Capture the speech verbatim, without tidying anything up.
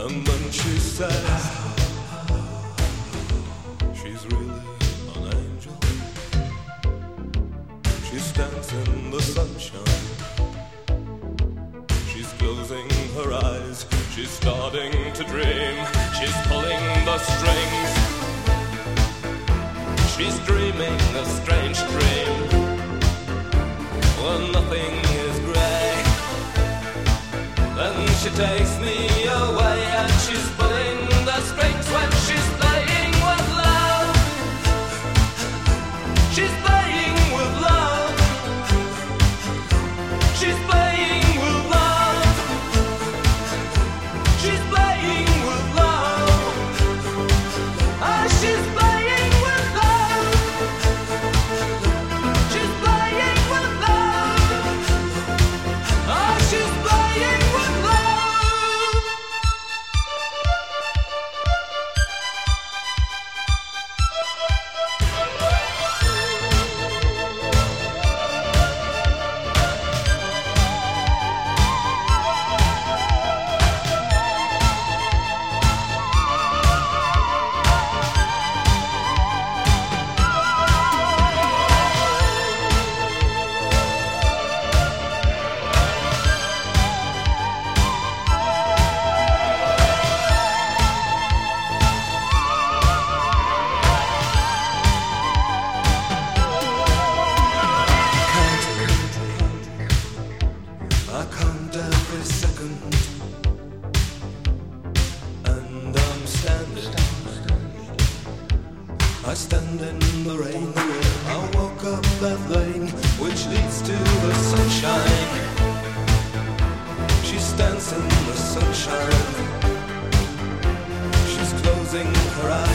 And then she says she's really an angel. She stands in the sunshine. She's closing her eyes. She's starting to dream. She's pulling the strings. She's dreaming a strange dream when nothing is grey. Then she takes me away and she's pulling the strings when she's playing with love. She's playing with love. She's playing with love. She's playing with love. Ah, she's playing with love. She's playing with love. Ah, she's playing with love. I count every second, and I'm standing. I stand in the rain. I walk up that lane which leads to the sunshine. She stands in the sunshine. She's closing her eyes.